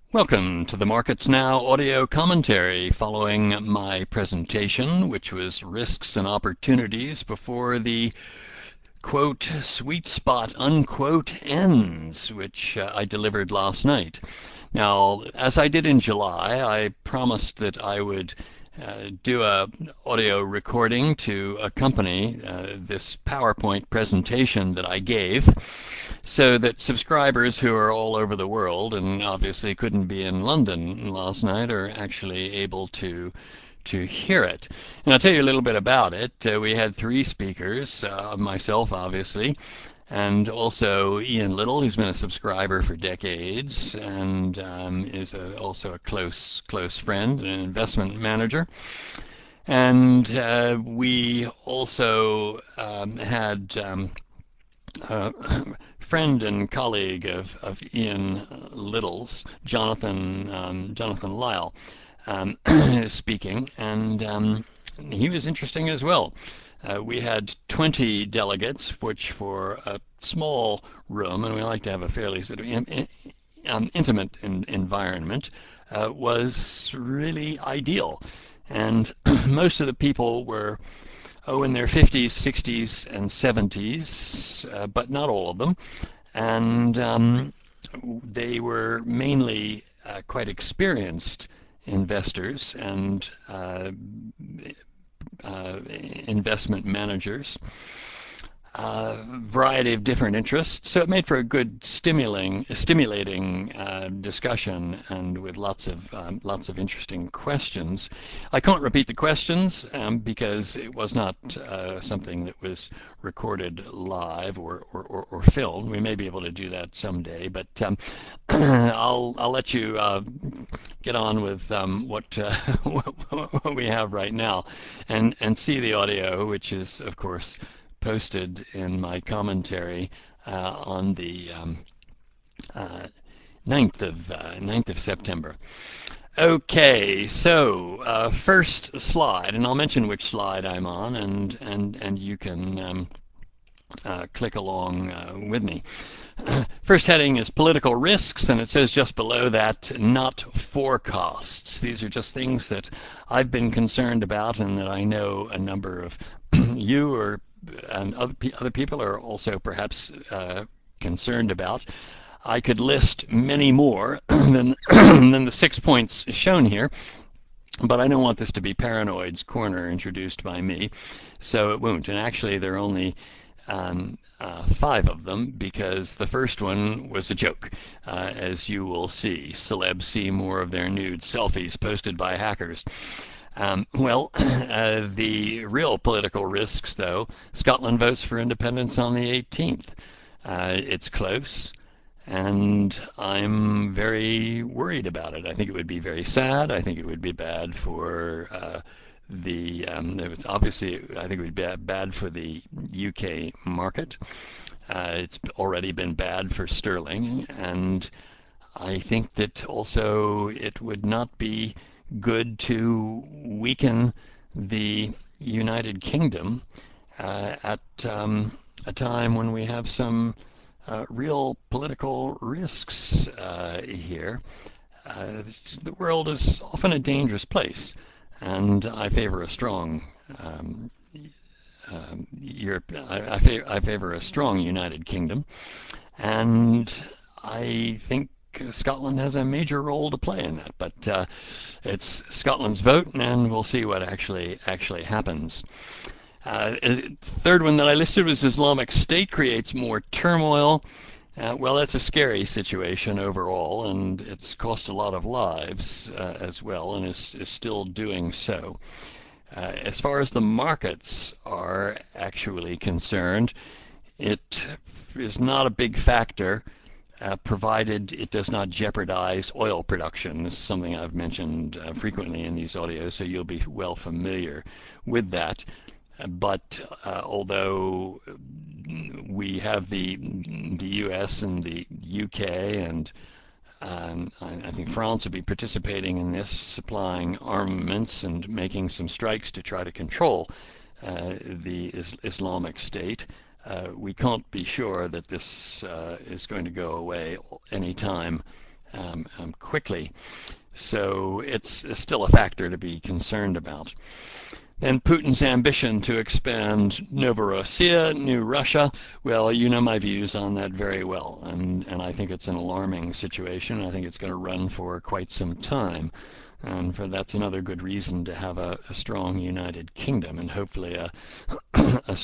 Welcome to the Markets Now audio commentary following my presentation, which was Risks and Opportunities before the quote sweet spot unquote ends, which I delivered last night. Now, as I did in July, I promised that I would do a audio recording to accompany this PowerPoint presentation that I gave, so that subscribers who are all over the world and obviously couldn't be in London last night are actually able to hear it. And I'll tell you a little bit about it. We had three speakers, myself obviously, and also Ian Little, who's been a subscriber for decades and is also a close friend and an investment manager. And we also had a friend and colleague of Ian Little's, Jonathan Lyle, speaking, and he was interesting as well. We had 20 delegates, which for a small room, and we like to have a fairly sort of intimate environment, was really ideal. And most of the people were in their 50s, 60s, and 70s, but not all of them. And they were mainly quite experienced investors and investment managers, a variety of different interests. So it made for a good, stimulating discussion, and with lots of interesting questions. I can't repeat the questions because it was not something that was recorded live or filmed. We may be able to do that someday, but I'll let you get on with what we have right now, and see the audio, which is of course posted in my commentary on the 9th of September. Okay, so first slide, and I'll mention which slide I'm on, and you can click along with me. First heading is political risks, and it says just below that, not forecasts. These are just things that I've been concerned about, and that I know a number of you and other people are also perhaps concerned about. I could list many more than the 6 points shown here, but I don't want this to be Paranoid's Corner introduced by me, so it won't. And actually, there are only 5 of them, because the first one was a joke, as you will see. Celebs see more of their nude selfies posted by hackers. The real political risks, though: Scotland votes for independence on the 18th. It's close, and I'm very worried about it. I think it would be very sad. I think it would be bad for obviously, I think it would be bad for the UK market. It's already been bad for sterling, and I think that also it would not be good to weaken the United Kingdom at a time when we have some real political risks here. The world is often a dangerous place, and I favor a strong Europe. I favor a strong United Kingdom, and I think Scotland has a major role to play in that. But it's Scotland's vote, and we'll see what actually happens. Third one that I listed was Islamic State creates more turmoil. That's a scary situation overall, and it's cost a lot of lives as well, and is still doing so. As far as the markets are actually concerned, it is not a big factor, provided it does not jeopardize oil production. This is something I've mentioned frequently in these audios, so you'll be well familiar with that. But although we have the US and the UK, and I think France will be participating in this, supplying armaments and making some strikes to try to control the Islamic State, we can't be sure that this is going to go away anytime quickly. So it's still a factor to be concerned about. And Putin's ambition to expand Novorossiya, New Russia, well, you know my views on that very well, and I think it's an alarming situation. I think it's going to run for quite some time, and that's another good reason to have a strong United Kingdom and hopefully a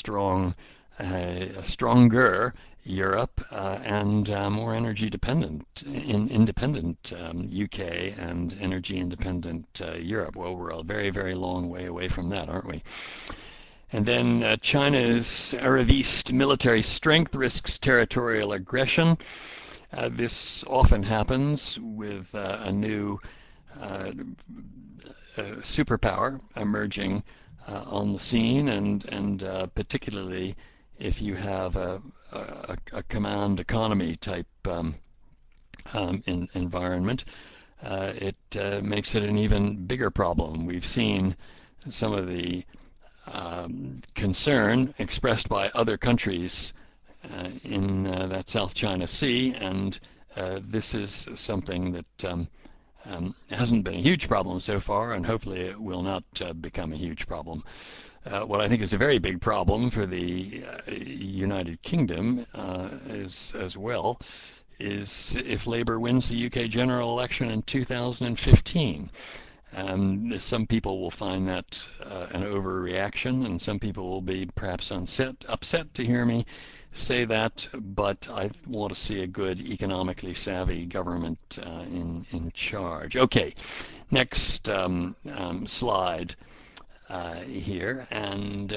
stronger Europe and more energy independent UK and energy independent Europe. Well, we're a very, very long way away from that, aren't we? And then China's Arabist military strength risks territorial aggression. This often happens with a new superpower emerging on the scene, and particularly if you have a command economy type environment, it makes it an even bigger problem. We've seen some of the concern expressed by other countries in that South China Sea, and this is something that hasn't been a huge problem so far, and hopefully it will not become a huge problem. What I think is a very big problem for the United Kingdom as well is if Labour wins the UK general election in 2015. Some people will find that an overreaction, and some people will be perhaps upset to hear me say that, but I want to see a good economically savvy government in charge. Okay, next slide here, and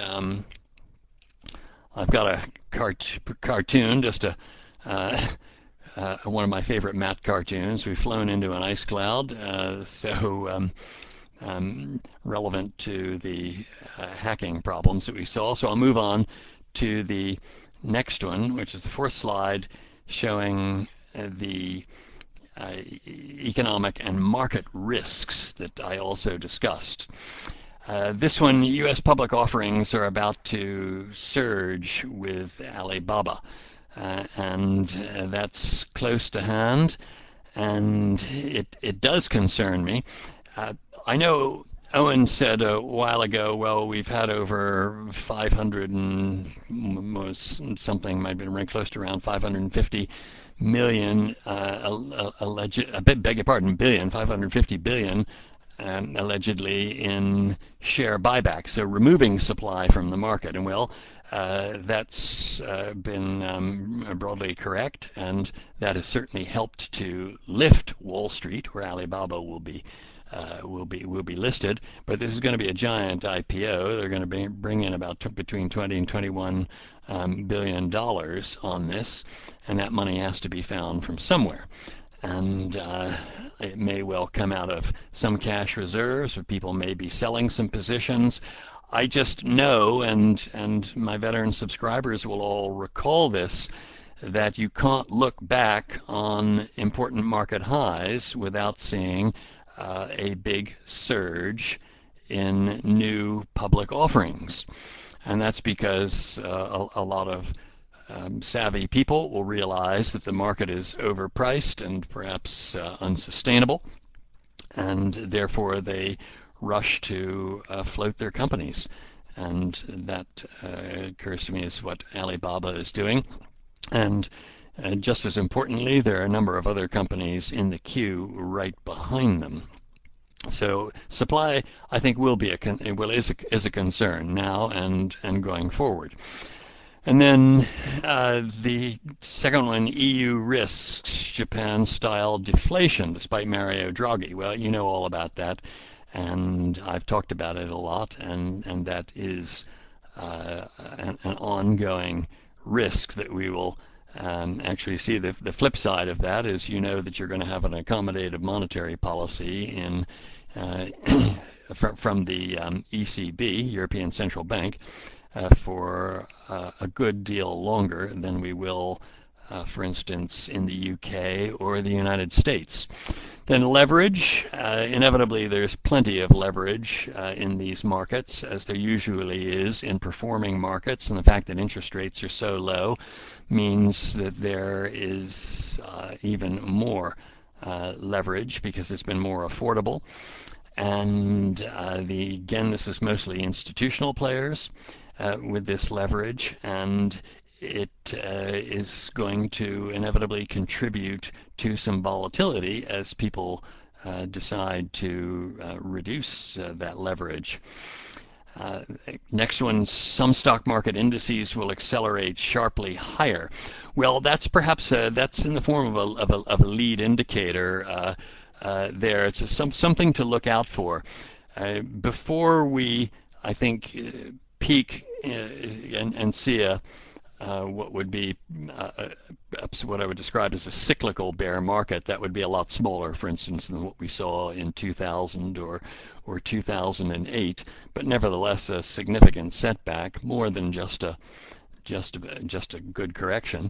I've got a cartoon, just one of my favorite Matt cartoons. We've flown into an ice cloud, so relevant to the hacking problems that we saw. So I'll move on to the next one, which is the fourth slide, showing the economic and market risks that I also discussed. This one, U.S. public offerings are about to surge with Alibaba, and that's close to hand, and it does concern me. I know Owen said a while ago, well, we've had over 500 and something, might have been right close to around 550 million, beg your pardon, billion, 550 billion, allegedly in share buybacks, so removing supply from the market. And well, that's been broadly correct, and that has certainly helped to lift Wall Street, where Alibaba will be listed. But this is going to be a giant IPO. They're going to bring in about between 20 and 21 billion dollars on this, and that money has to be found from somewhere. And it may well come out of some cash reserves, or people may be selling some positions. I just know, and my veteran subscribers will all recall this, that you can't look back on important market highs without seeing a big surge in new public offerings. And that's because a lot of savvy people will realize that the market is overpriced and perhaps unsustainable, and therefore they rush to float their companies. And that occurs to me is what Alibaba is doing. And just as importantly, there are a number of other companies in the queue right behind them. So supply, I think, is a concern now and going forward. And then the second one, EU risks Japan-style deflation despite Mario Draghi. Well, you know all about that, and I've talked about it a lot, and that is an ongoing risk that we will actually see. The flip side of that is, you know, that you're going to have an accommodative monetary policy in from the ECB, European Central Bank, for a good deal longer than we will, for instance, in the UK or the United States. Then leverage. Inevitably, there's plenty of leverage in these markets, as there usually is in performing markets, and the fact that interest rates are so low means that there is even more leverage because it's been more affordable. And again, this is mostly institutional players with this leverage, and it is going to inevitably contribute to some volatility as people decide to reduce that leverage. Next one, some stock market indices will accelerate sharply higher. Well, that's perhaps that's in the form of a lead indicator there. It's something to look out for. Before we, I think, peak and see what would be what I would describe as a cyclical bear market that would be a lot smaller, for instance, than what we saw in 2000 or 2008, but nevertheless a significant setback, more than just a good correction.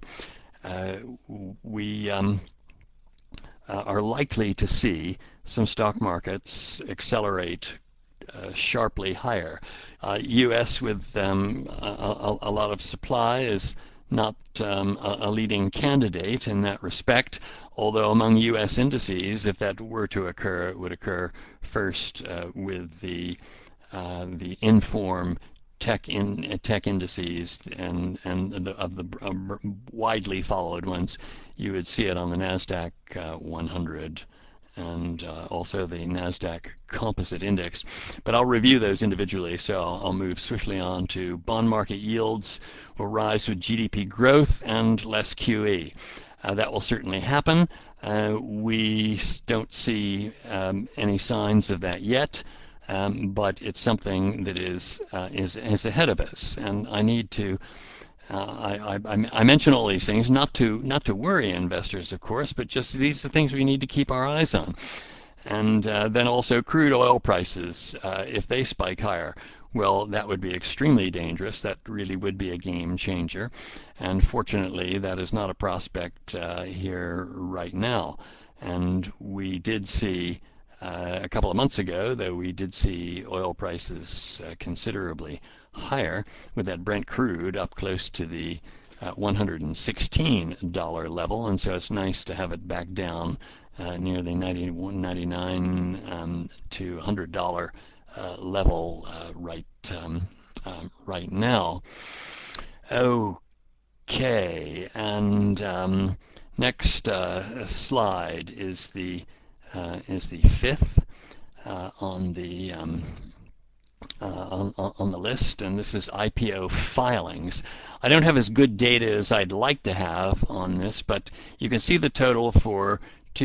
We are likely to see some stock markets accelerate sharply higher. U.S. with a lot of supply is not a leading candidate in that respect, although among U.S. indices, if that were to occur, it would occur first with the Inform tech indices and of the widely followed ones. You would see it on the NASDAQ 100 and also the NASDAQ Composite Index. But I'll review those individually, so I'll move swiftly on to bond market yields will rise with GDP growth and less QE. That will certainly happen. We don't see any signs of that yet, but it's something that is ahead of us, and I need to. I mention all these things not to worry investors, of course, but just these are things we need to keep our eyes on. And then also crude oil prices, if they spike higher, well, that would be extremely dangerous. That really would be a game changer. And fortunately, that is not a prospect here right now. And we did see a couple of months ago, though, we did see oil prices considerably higher, with that Brent crude up close to the $116 level, and so it's nice to have it back down near the $99 to $100 level right now. Okay, and next slide is the fifth on the list, and this is IPO filings. I don't have as good data as I'd like to have on this, but you can see the total for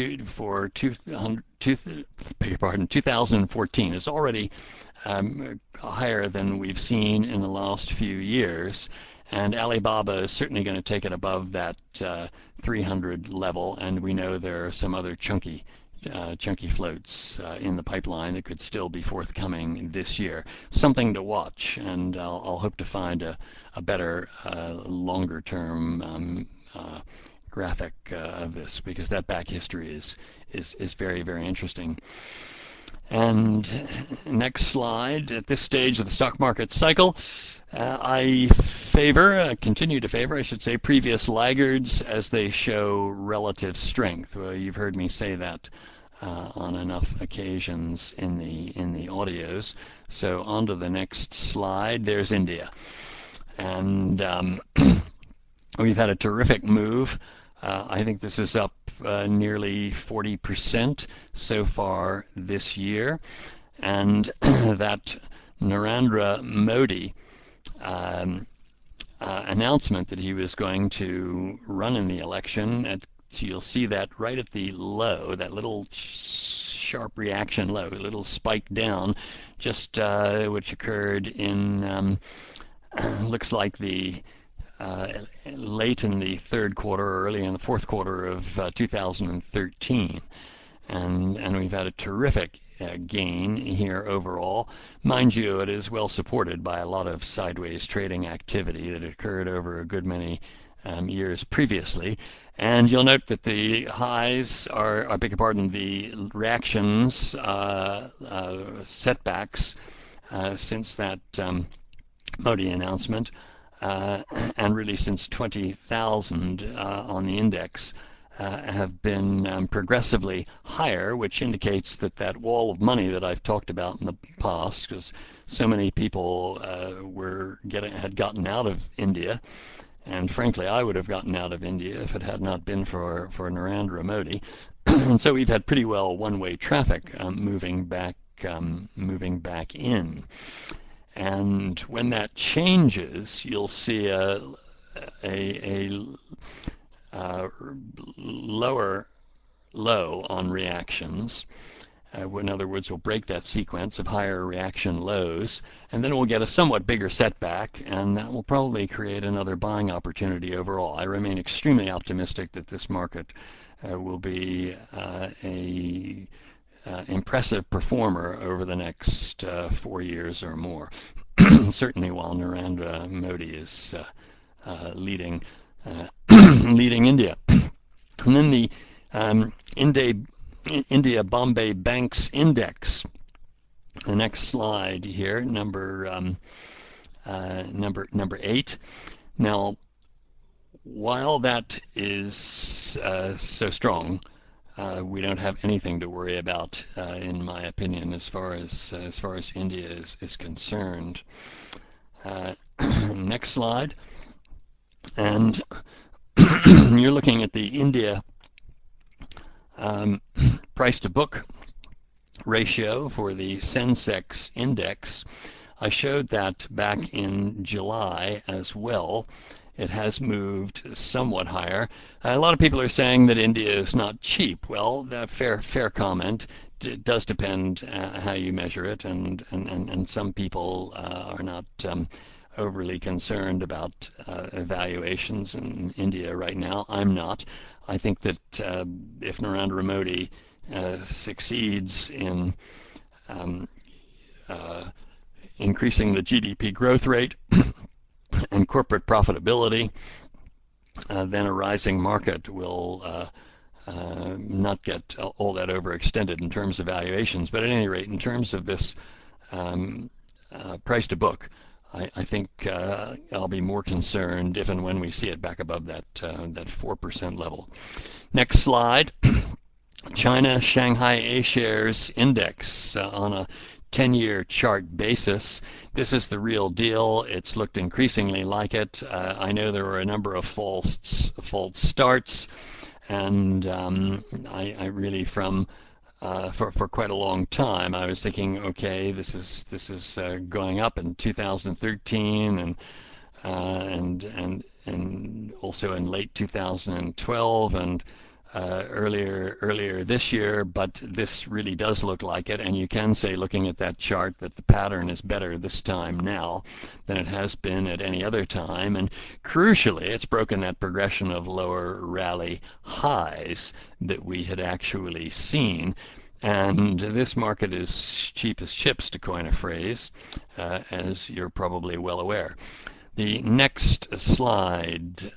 2014 is already higher than we've seen in the last few years, and Alibaba is certainly going to take it above that 300 level, and we know there are some other chunky floats in the pipeline that could still be forthcoming this year. Something to watch, and I'll hope to find a better longer-term graphic of this, because that back history is very, very interesting. And next slide. At this stage of the stock market cycle, I continue to favor, I should say, previous laggards as they show relative strength. Well, you've heard me say that on enough occasions in the audios. So on to the next slide. There's India, and we've had a terrific move. I think this is up nearly 40% so far this year, and that Narendra Modi announcement that he was going to run in the election, so you'll see that right at the low, that little sharp reaction low, a little spike down, just which occurred in looks like the late in the third quarter or early in the fourth quarter of 2013, and we've had a terrific gain here overall. Mind you, it is well supported by a lot of sideways trading activity that occurred over a good many years previously. And you'll note that the highs are, I beg your pardon, the reactions, setbacks since that Modi announcement, and really since 20,000 on the index, have been progressively higher, which indicates that that wall of money that I've talked about in the past, because so many people had gotten out of India, and frankly, I would have gotten out of India if it had not been for Narendra Modi. And so we've had pretty well one-way traffic moving back in. And when that changes, you'll see a lower low on reactions. In other words, we'll break that sequence of higher reaction lows, and then we'll get a somewhat bigger setback, and that will probably create another buying opportunity overall. I remain extremely optimistic that this market will be a impressive performer over the next 4 years or more. Certainly while Narendra Modi is leading leading India. And then the India Bombay Banks Index. The next slide here, number 8. Now, while that is so strong, we don't have anything to worry about, in my opinion, as far as India is concerned. Next slide, and you're looking at the India price to book ratio for the Sensex index. I showed that back in July as well. It has moved somewhat higher. A lot of people are saying that India is not cheap. Well, fair comment. It does depend how you measure it, and some people are not overly concerned about valuations in India right now. I'm not. I think that if Narendra Modi succeeds in increasing the GDP growth rate and corporate profitability, then a rising market will not get all that overextended in terms of valuations. But at any rate, in terms of this price to book, I think I'll be more concerned if and when we see it back above that 4% level. Next slide. China Shanghai A-shares index on a 10-year chart basis. This is the real deal. It's looked increasingly like it. I know there were a number of false starts, and I really for quite a long time I was thinking, okay, this is going up in 2013 and also in late 2012 and earlier this year, but this really does look like it, and you can say, looking at that chart, that the pattern is better this time now than it has been at any other time, and crucially, it's broken that progression of lower rally highs that we had actually seen. And this market is cheap as chips, to coin a phrase, as you're probably well aware. The next slide,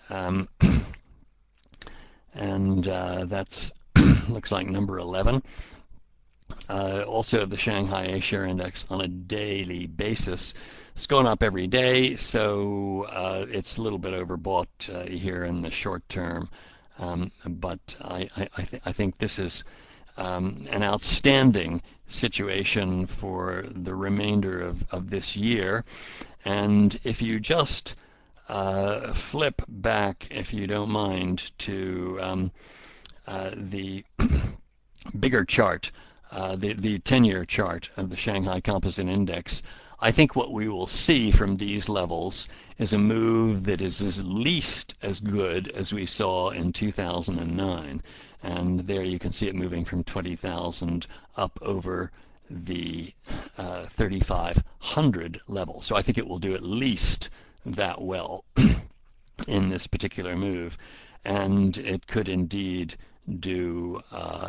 and that's looks like number 11. Also the Shanghai A-share index on a daily basis. It's going up every day, so it's a little bit overbought here in the short term. But I think this is an outstanding situation for the remainder of this year. And if you just flip back, if you don't mind, to the bigger chart, the 10-year chart of the Shanghai Composite Index, I think what we will see from these levels is a move that is at least as good as we saw in 2009. And there you can see it moving from 20,000 up over the 3,500 level. So I think it will do at least that well in this particular move, and it could indeed do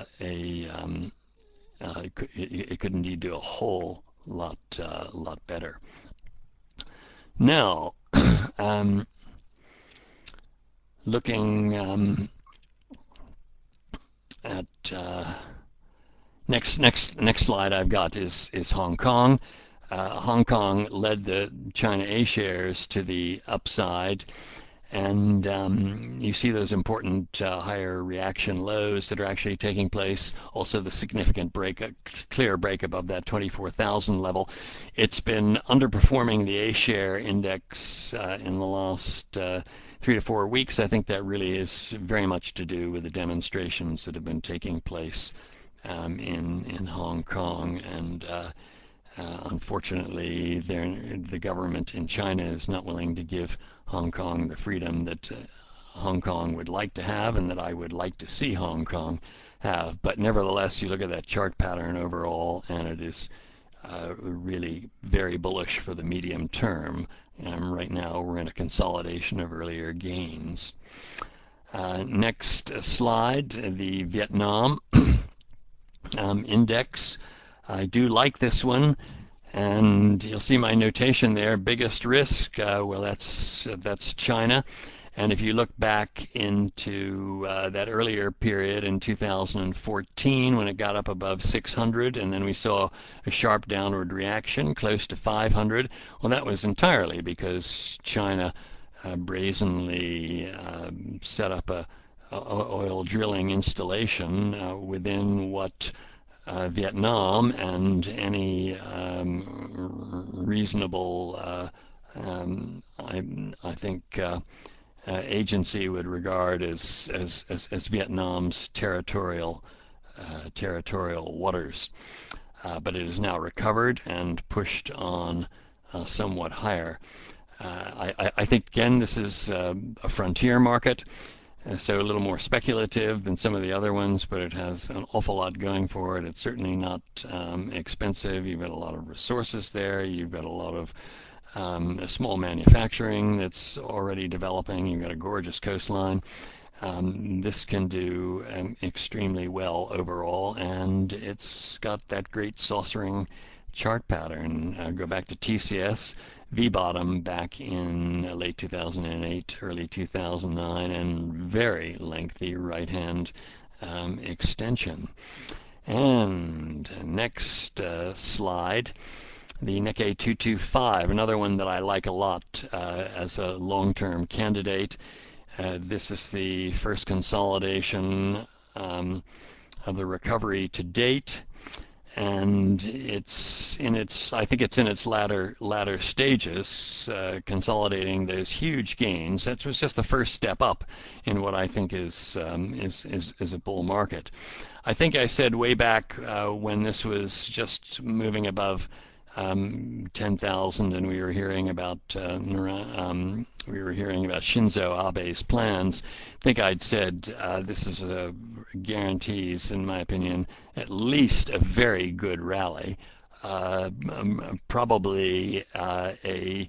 it could indeed do a whole lot better. Now, looking at next slide I've got is Hong Kong. Hong Kong led the China A shares to the upside, And you see those important higher reaction lows that are actually taking place. Also, the significant break, a clear break above that 24,000 level. It's been underperforming the A-share index in the last 3 to 4 weeks. I think that really is very much to do with the demonstrations that have been taking place in Hong Kong, and unfortunately, the government in China is not willing to give Hong Kong the freedom that Hong Kong would like to have and that I would like to see Hong Kong have. But nevertheless, you look at that chart pattern overall, and it is really very bullish for the medium term. Right now, we're in a consolidation of earlier gains. Next slide, the Vietnam index. I do like this one, and you'll see my notation there. Biggest risk, well, that's China. And if you look back into that earlier period in 2014 when it got up above 600, and then we saw a sharp downward reaction close to 500, well, that was entirely because China brazenly set up a oil drilling installation within what Vietnam and any reasonable, I think, agency would regard as Vietnam's territorial waters. But it is now recovered and pushed on somewhat higher. I think, again, this is a frontier market, so a little more speculative than some of the other ones, but it has an awful lot going for it. It's certainly not expensive. You've got a lot of resources there. You've got a lot of small manufacturing that's already developing. You've got a gorgeous coastline. This can do extremely well overall, and it's got that great saucering chart pattern. Go back to TCS, V-bottom back in late 2008, early 2009, and very lengthy right-hand extension. And next slide, the Nikkei 225, another one that I like a lot as a long-term candidate. This is the first consolidation of the recovery to date, and I think it's in its latter stages, consolidating those huge gains. That was just the first step up in what I think is a bull market. I think I said way back when this was just moving above 10,000, and we were hearing about Shinzo Abe's plans. I think I'd said this is guarantees, in my opinion, at least a very good rally, probably a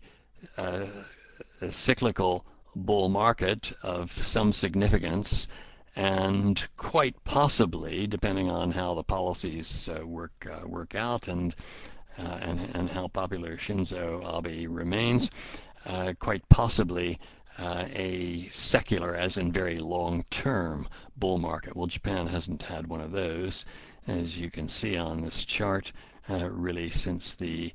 cyclical bull market of some significance, and quite possibly, depending on how the policies work out and how popular Shinzo Abe remains, quite possibly a secular, as in very long-term, bull market. Well, Japan hasn't had one of those, as you can see on this chart, really since the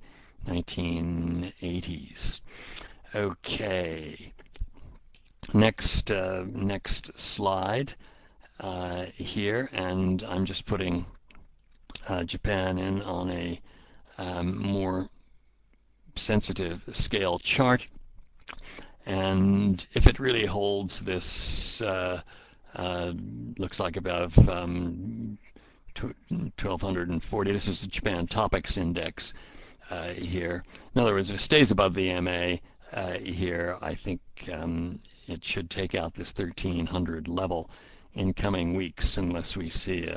1980s. Okay, next slide here, and I'm just putting Japan in on a more sensitive scale chart, and if it really holds this, looks like above 1240. This is the Japan Topics Index here. In other words, if it stays above the MA here, I think it should take out this 1300 level in coming weeks, unless we see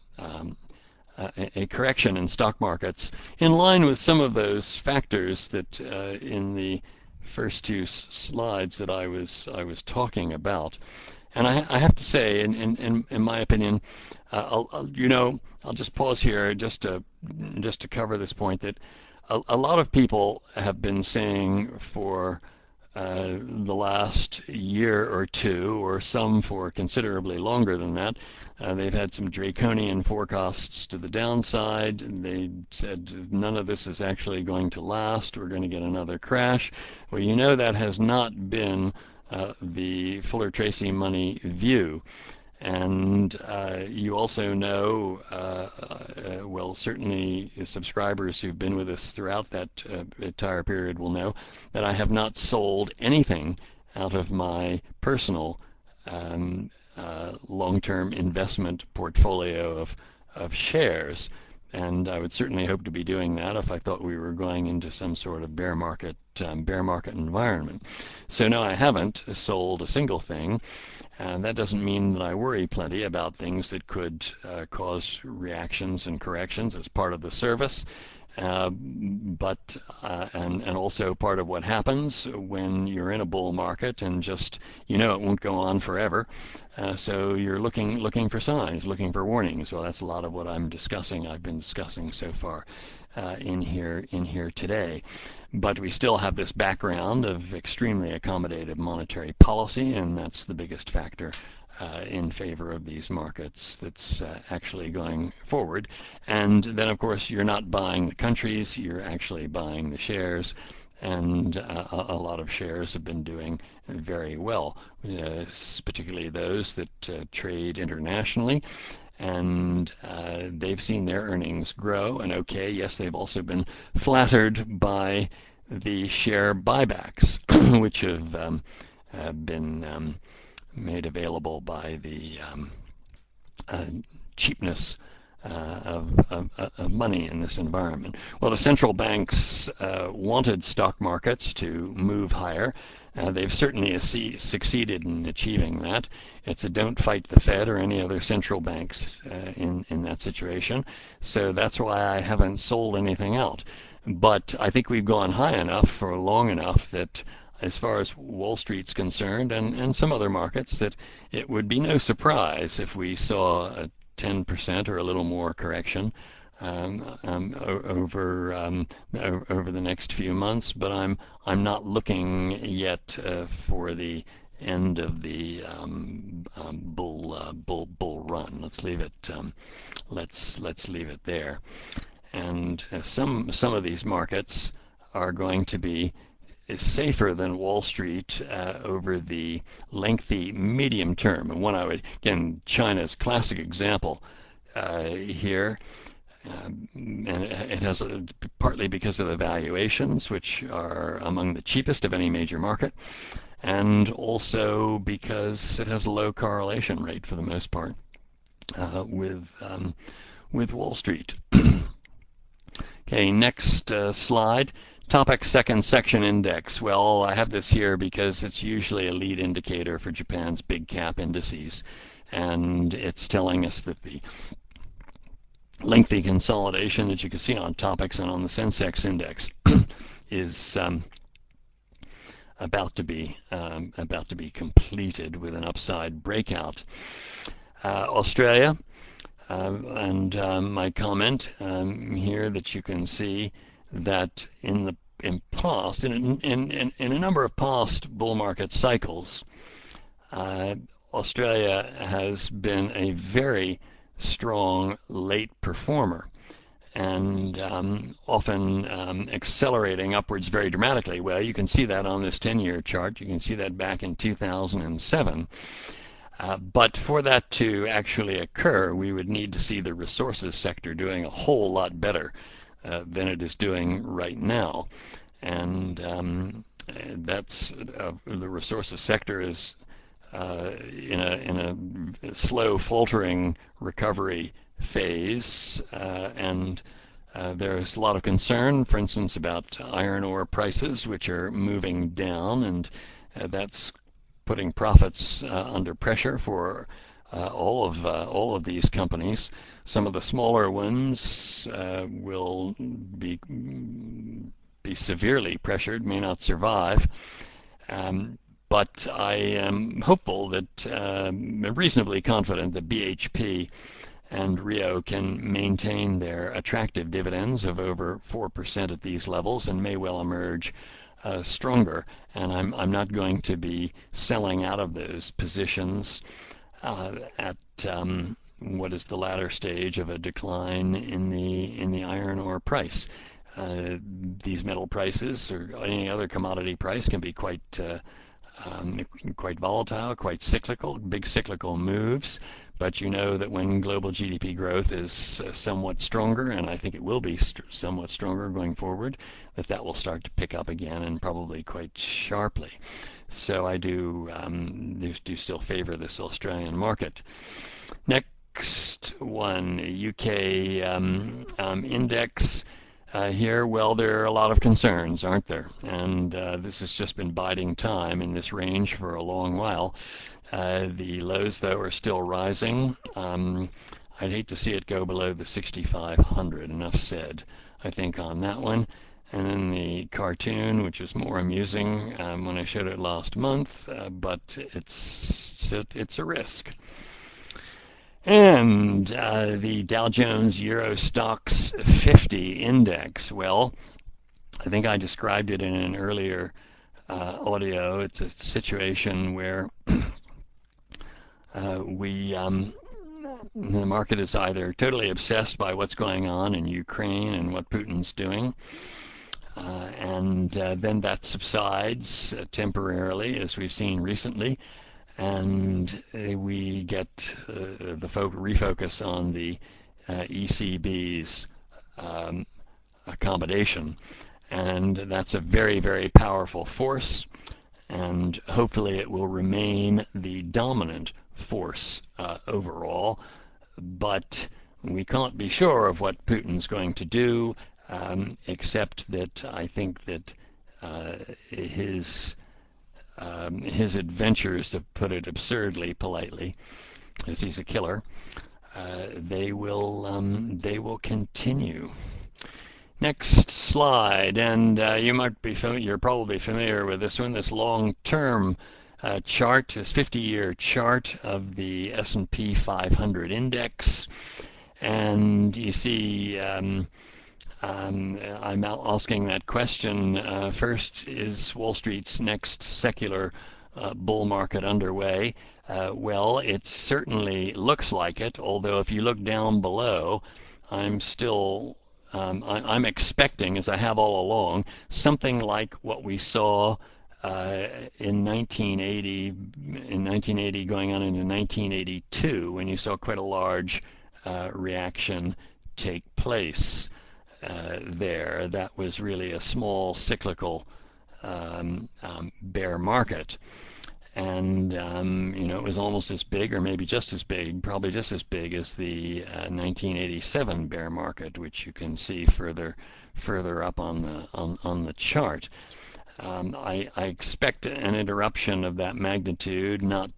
a correction in stock markets in line with some of those factors that in the first two slides that I was talking about. And I have to say, in my opinion, I'll just pause here just to cover this point, that a lot of people have been saying for the last year or two, or some for considerably longer than that. They've had some draconian forecasts to the downside. They said none of this is actually going to last. We're going to get another crash. Well, that has not been the Fuller Tracy money view. And you also know, well, certainly subscribers who've been with us throughout that entire period will know that I have not sold anything out of my personal long-term investment portfolio of shares. And I would certainly hope to be doing that if I thought we were going into some sort of bear market environment. So no, I haven't sold a single thing. And that doesn't mean that I worry plenty about things that could cause reactions and corrections as part of the service. But and also part of what happens when you're in a bull market and just it won't go on forever. So you're looking for signs, looking for warnings. Well, that's a lot of what I've been discussing so far in here today. But we still have this background of extremely accommodative monetary policy, and that's the biggest factor in favor of these markets that's actually going forward. And then, of course, you're not buying the countries, you're actually buying the shares. And a lot of shares have been doing very well, particularly those that trade internationally. And they've seen their earnings grow. And okay, yes, they've also been flattered by the share buybacks, which have been made available by the cheapness of money in this environment. Well, the central banks wanted stock markets to move higher. They've certainly succeeded in achieving that. It's a don't fight the Fed or any other central banks in that situation. So that's why I haven't sold anything out. But I think we've gone high enough for long enough that as far as Wall Street's concerned, and some other markets, that it would be no surprise if we saw a 10% or a little more correction over the next few months. But I'm not looking yet for the end of the bull run. Let's leave it let's leave it there. And some of these markets are going to be safer than Wall Street over the lengthy medium term. And again, China's classic example here. And it has partly because of the valuations, which are among the cheapest of any major market, and also because it has a low correlation rate for the most part with Wall Street. Okay, next slide. Topic second section index. Well, I have this here because it's usually a lead indicator for Japan's big cap indices, and it's telling us that the lengthy consolidation that you can see on topics and on the Sensex index is about to be completed with an upside breakout. Australia. And my comment here that you can see that in a number of past bull market cycles, Australia has been a very strong late performer and often accelerating upwards very dramatically. Well, you can see that on this 10-year chart. You can see that back in 2007. But for that to actually occur, we would need to see the resources sector doing a whole lot better than it is doing right now. And that's the resources sector is in a slow, faltering recovery phase, and there's a lot of concern, for instance, about iron ore prices, which are moving down, and that's putting profits under pressure for all of these companies. Some of the smaller ones will be severely pressured, may not survive. But I am hopeful that, reasonably confident that BHP and Rio can maintain their attractive dividends of over 4% at these levels and may well emerge stronger. And I'm not going to be selling out of those positions at what is the latter stage of a decline in the iron ore price. These metal prices or any other commodity price can be quite quite volatile, quite cyclical, big cyclical moves. But you know that when global GDP growth is somewhat stronger, and I think it will be somewhat stronger going forward, that will start to pick up again and probably quite sharply. So I do still favor this Australian market. Next one, UK index. Here, well, there are a lot of concerns, aren't there? And this has just been biding time in this range for a long while. The lows, though, are still rising. I'd hate to see it go below the 6,500. Enough said, I think, on that one. And then the cartoon, which is more amusing when I showed it last month, but it's a risk. And the Dow Jones Euro Stoxx 50 index. Well, I think I described it in an earlier audio. It's a situation where the market is either totally obsessed by what's going on in Ukraine and what Putin's doing, and then that subsides temporarily, as we've seen recently, and we get the refocus on the ECB's accommodation, and that's a very, very powerful force, and hopefully it will remain the dominant force overall, but we can't be sure of what Putin's going to do, except that I think that his adventures, to put it absurdly politely, as he's a killer, they will continue. Next slide, and you're probably familiar with this one. This long-term chart, this 50-year chart of the S&P 500 index, and you see. I'm asking that question. First, is Wall Street's next secular bull market underway? Well, it certainly looks like it, although if you look down below, I'm expecting, as I have all along, something like what we saw in 1980 going on into 1982, when you saw quite a large reaction take place. There. That was really a small cyclical bear market. And, it was almost as big, or maybe just as big, probably just as big as the 1987 bear market, which you can see further up on the chart. I expect an interruption of that magnitude, not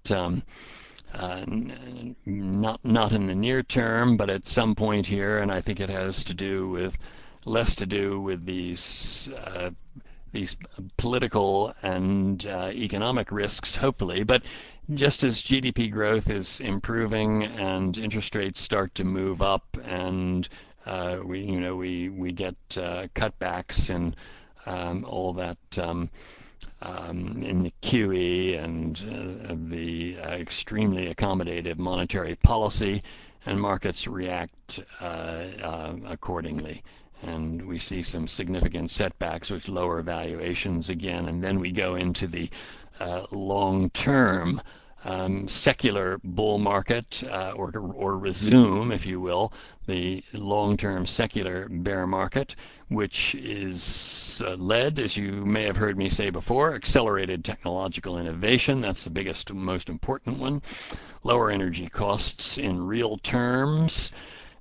in the near term, but at some point here, and I think it has less to do with these political and economic risks, hopefully. But just as GDP growth is improving and interest rates start to move up, and we get cutbacks and all that. In the QE and the extremely accommodative monetary policy, and markets react accordingly. And we see some significant setbacks with lower valuations again, and then we go into the long-term secular bull market, or resume, if you will, the long-term secular bear market, which is led, as you may have heard me say before, accelerated technological innovation. That's the biggest, most important one. Lower energy costs in real terms.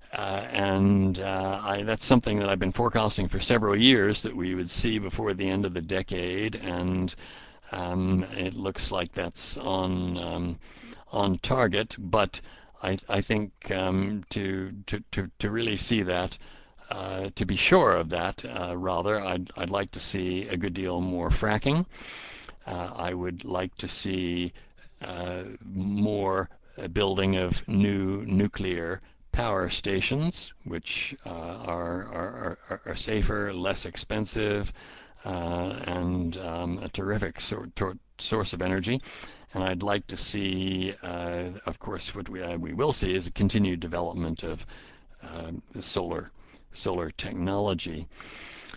That's something that I've been forecasting for several years that we would see before the end of the decade, and it looks like that's on target. But I think to really see that, to be sure of that, rather, I'd like to see a good deal more fracking. I would like to see more building of new nuclear power stations, which are safer, less expensive, and a terrific source of energy. And I'd like to see, of course, what we will see is a continued development of the solar technology.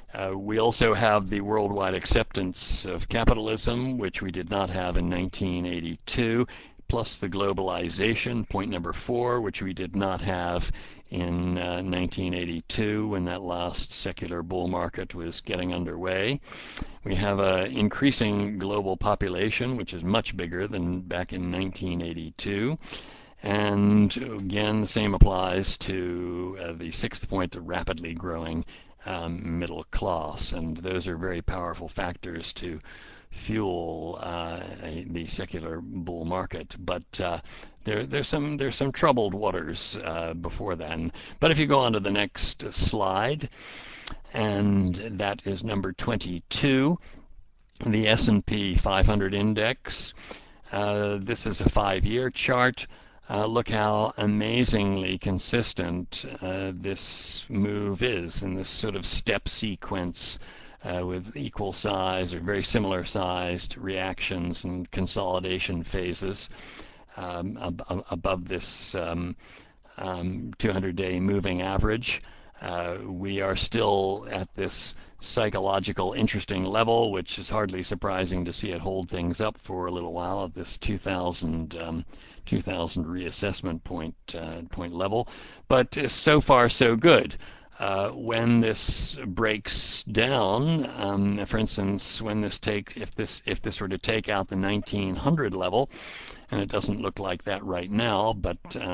We also have the worldwide acceptance of capitalism, which we did not have in 1982, plus the globalization, point number 4, which we did not have in 1982 when that last secular bull market was getting underway. We have an increasing global population, which is much bigger than back in 1982. And again, the same applies to the 6th point, the rapidly growing middle class. And those are very powerful factors to fuel the secular bull market. But there's some troubled waters before then. But if you go on to the next slide, and that is number 22, the S&P 500 index. This is a 5-year chart. Look how amazingly consistent this move is in this sort of step sequence with equal size or very similar sized reactions and consolidation phases above this 200-day moving average. We are still at this psychological interesting level, which is hardly surprising to see it hold things up for a little while at this 2000 reassessment point level. But so far so good. When this breaks down, for instance, when if this were to take out the 1900 level, and it doesn't look like that right now, but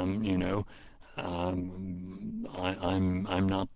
I'm not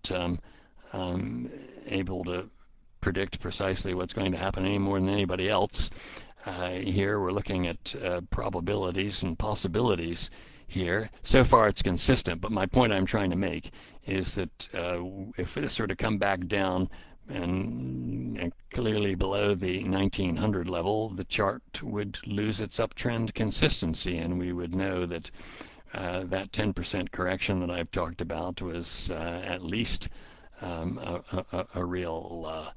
able to predict precisely what's going to happen any more than anybody else. Here we're looking at probabilities and possibilities here. So far it's consistent, but my point I'm trying to make is that if this were to come back down and clearly below the 1900 level, the chart would lose its uptrend consistency, and we would know that that 10% correction that I've talked about was at least a real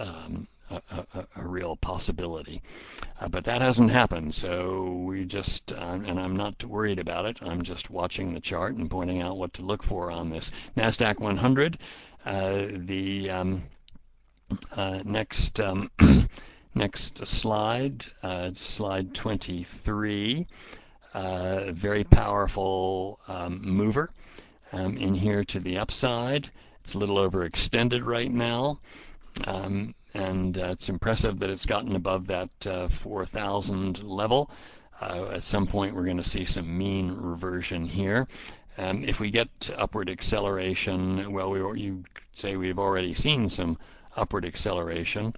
possibility. But that hasn't happened, so we just, and I'm not worried about it, I'm just watching the chart and pointing out what to look for on this. NASDAQ 100, the next slide, slide 23. Very powerful mover in here to the upside. It's a little overextended right now, and it's impressive that it's gotten above that 4,000 level. At some point we're going to see some mean reversion here. If we get upward acceleration, well, you could say we've already seen some upward acceleration,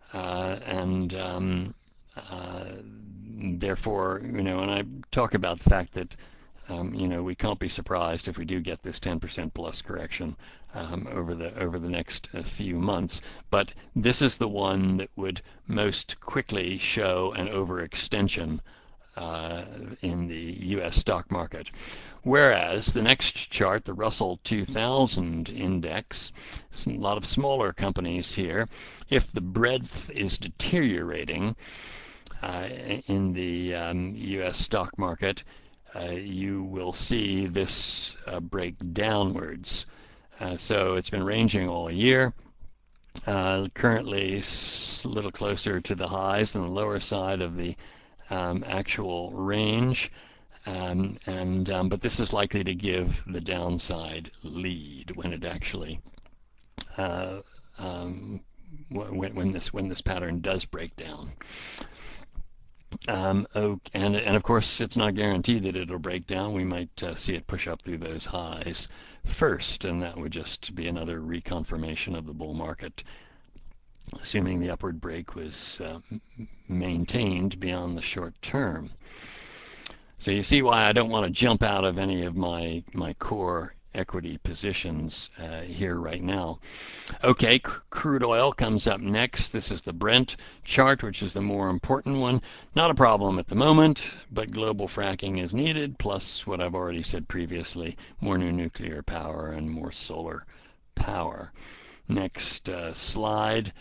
and therefore, when I talk about the fact that we can't be surprised if we do get this 10% plus correction over the next few months. But this is the one that would most quickly show an overextension in the U.S. stock market. Whereas the next chart, the Russell 2000 index, a lot of smaller companies here. If the breadth is deteriorating in the U.S. stock market, you will see this break downwards. So it's been ranging all year. Currently a little closer to the highs than the lower side of the actual range. But this is likely to give the downside lead when it actually when this pattern does break down. And of course, it's not guaranteed that it'll break down. We might see it push up through those highs first, and that would just be another reconfirmation of the bull market, assuming the upward break was maintained beyond the short term. So you see why I don't want to jump out of any of my core equity positions here right now. Okay, crude oil comes up next. This is the Brent chart, which is the more important one. Not a problem at the moment, but global fracking is needed, plus what I've already said previously, more new nuclear power and more solar power. Next slide.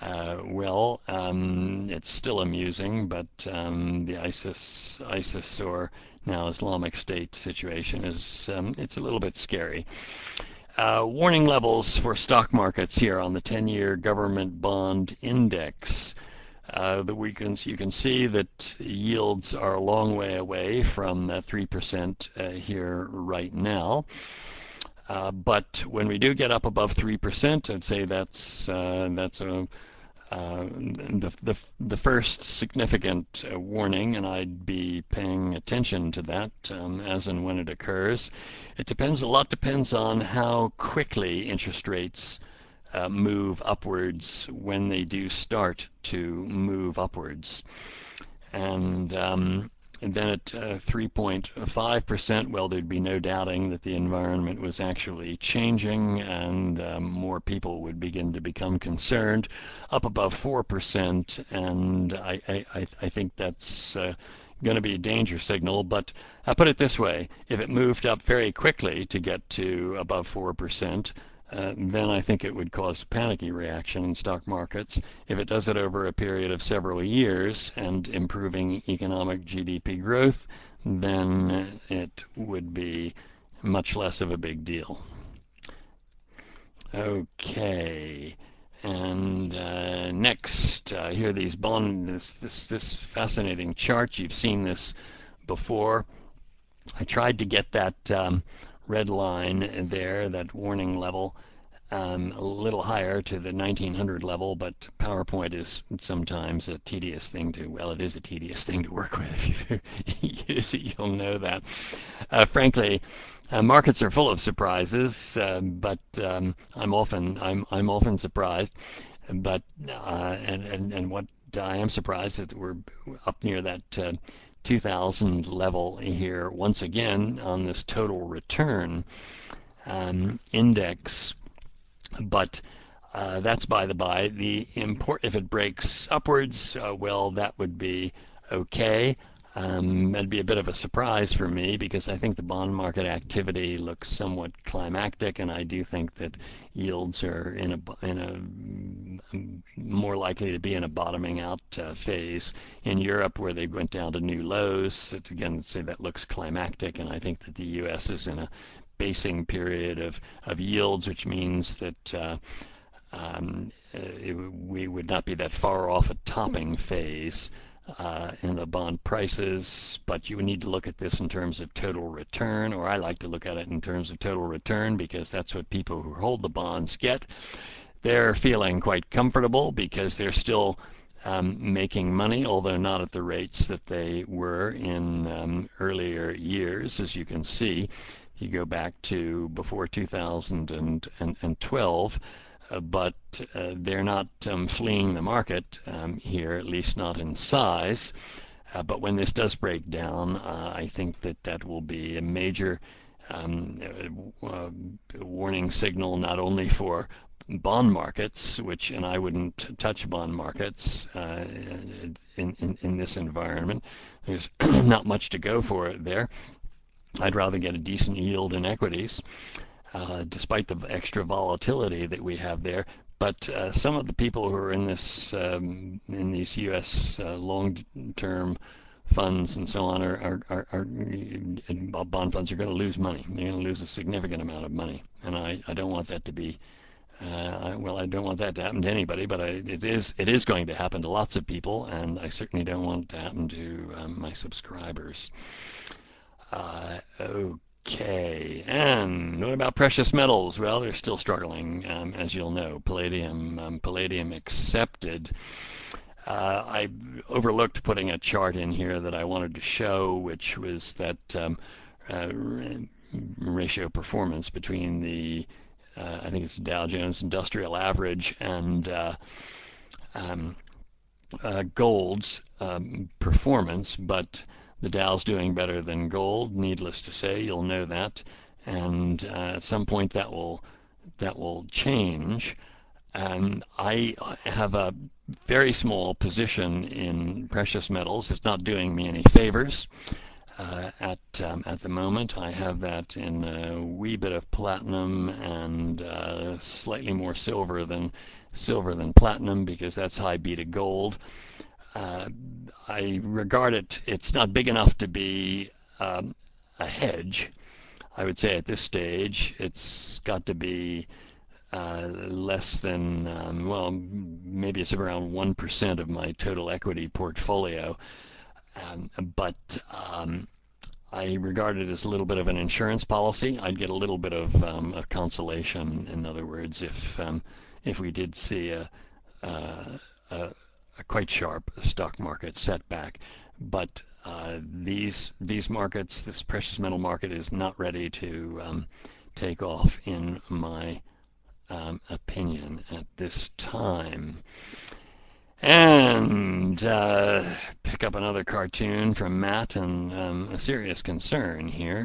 It's still amusing, but the ISIS or now Islamic State situation is it's a little bit scary. Warning levels for stock markets here on the 10-year government bond index. You can see that yields are a long way away from that 3% here right now. But when we do get up above 3%, I'd say that's the first significant warning, and I'd be paying attention to that as and when it occurs. A lot depends on how quickly interest rates move upwards when they do start to move upwards. And then at 3.5%, well, there'd be no doubting that the environment was actually changing, and more people would begin to become concerned. Up above 4%, and I think that's going to be a danger signal. But I put it this way: if it moved up very quickly to get to above 4%, then I think it would cause a panicky reaction in stock markets. If it does it over a period of several years and improving economic GDP growth, then it would be much less of a big deal. Okay, and next, here are these this fascinating chart. You've seen this before. I tried to get that red line there, that warning level, a little higher to the 1900 level, but PowerPoint is sometimes a tedious thing to, well, it is a tedious thing to work with. If you use it, you'll know that. Frankly, markets are full of surprises, but I'm often surprised. But and what I am surprised is that we're up near that 2000 level here once again on this total return index. But that's by the by. If it breaks upwards, well, that would be okay. That'd be a bit of a surprise for me because I think the bond market activity looks somewhat climactic, and I do think that yields are in a more likely to be in a bottoming out phase. In Europe, where they went down to new lows, again, say that looks climactic, and I think that the U.S. is in a basing period of yields, which means that we would not be that far off a topping phase in the bond prices, but you would need to look at this in terms of total return, or I like to look at it in terms of total return because that's what people who hold the bonds get. They're feeling quite comfortable because they're still making money, although not at the rates that they were in earlier years, as you can see. You go back to before 2012, but they're not fleeing the market here, at least not in size. But when this does break down, I think that will be a major warning signal, not only for bond markets, and I wouldn't touch bond markets in this environment. There's not much to go for there. I'd rather get a decent yield in equities, despite the extra volatility that we have there. But some of the people who are in these U.S. long-term funds and so on bond funds are going to lose money. They're going to lose a significant amount of money, and I don't want that to be. I don't want that to happen to anybody, but it is going to happen to lots of people, and I certainly don't want it to happen to my subscribers. Okay, and what about precious metals? Well, they're still struggling, as you'll know. Palladium accepted. I overlooked putting a chart in here that I wanted to show, which was that ratio performance between the I think it's Dow Jones Industrial Average and gold's performance, but the Dow's doing better than gold, needless to say. You'll know that, and at some point that will change. And I have a very small position in precious metals. It's not doing me any favors at the moment. I have that in a wee bit of platinum and slightly more silver than platinum because that's high beta gold. I regard it's not big enough to be a hedge. I would say at this stage it's got to be less than, well, maybe it's around 1% of my total equity portfolio. But I regard it as a little bit of an insurance policy. I'd get a little bit of a consolation, in other words, if we did see a, a quite sharp stock market setback. But these markets, this precious metal market, is not ready to take off, in my opinion, at this time. And pick up another cartoon from Matt, and a serious concern here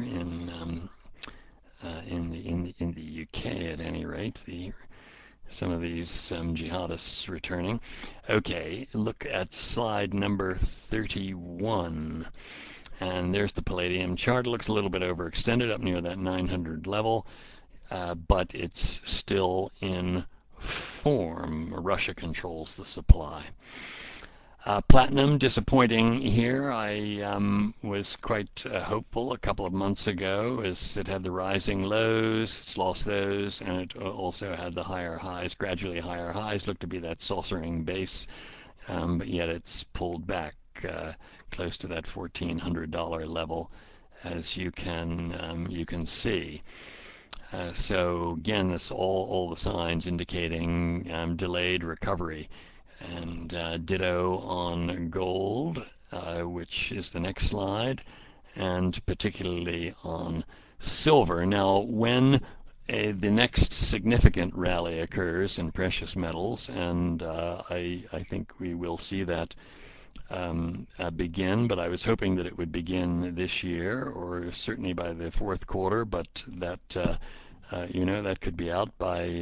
in the UK, at any rate. Some of these jihadists returning. Okay, look at slide number 31. And there's the palladium chart. It looks a little bit overextended up near that 900 level, but it's still in form. Russia controls the supply. Platinum, disappointing here. I was quite hopeful a couple of months ago, as it had the rising lows, it's lost those, and it also had the higher highs, gradually higher highs, looked to be that saucering base, but yet it's pulled back close to that $1,400 level, as you can see. So again, this all the signs indicating delayed recovery. And ditto on gold, which is the next slide, and particularly on silver. Now, when the next significant rally occurs in precious metals, and I think we will see that begin, but I was hoping that it would begin this year, or certainly by the fourth quarter, but that that could be out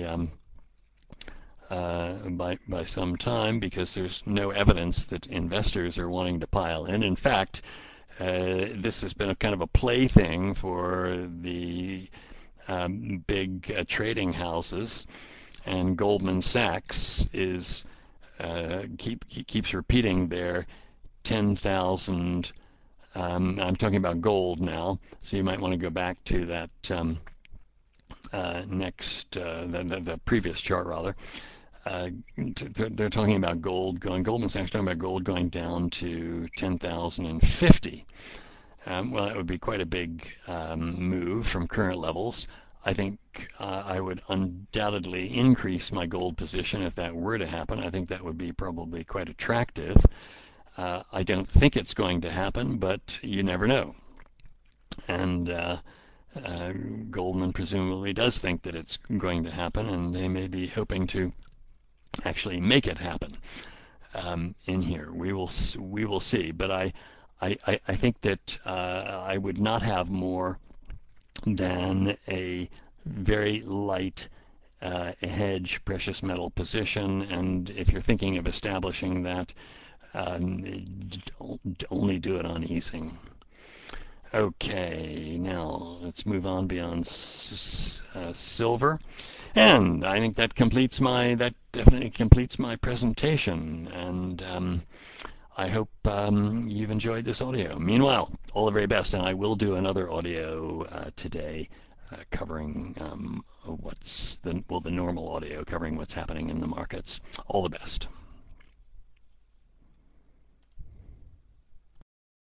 by some time, because there's no evidence that investors are wanting to pile in. In fact, this has been a kind of a plaything for the big trading houses, and Goldman Sachs keeps repeating their 10,000. I'm talking about gold now, so you might want to go back to that the previous chart rather. They're talking about Goldman Sachs talking about gold going down to 10,050. Well, that would be quite a big move from current levels. I think I would undoubtedly increase my gold position if that were to happen. I think that would be probably quite attractive. I don't think it's going to happen, but you never know. And Goldman presumably does think that it's going to happen, and they may be hoping to actually make it happen in here. We will see. But I think that I would not have more than a very light hedge precious metal position, and if you're thinking of establishing that, only do it on easing. Okay, now let's move on beyond silver, and I think that definitely completes my presentation. And I hope you've enjoyed this audio. Meanwhile, all the very best, and I will do another audio today covering the normal audio covering what's happening in the markets. All the best.